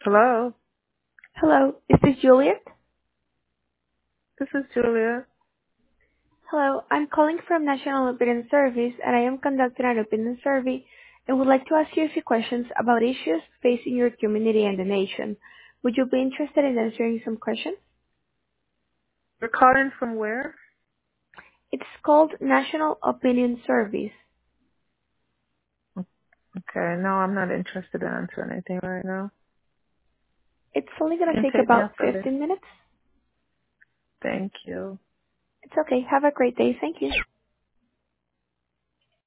Hello, Hello, is this Juliet? this is Julia. Hello, I'm calling from National Opinion Service and I am conducting an opinion survey and would like to ask you a few questions about issues facing your community and the nation. Would you be interested in answering some questions? You're calling from where? It's called National Opinion Service. Okay, no, I'm not interested in answering anything right now. It's only going You to can take take me about off the list. 15 minutes. Thank you. It's okay. Have a great day. Thank you.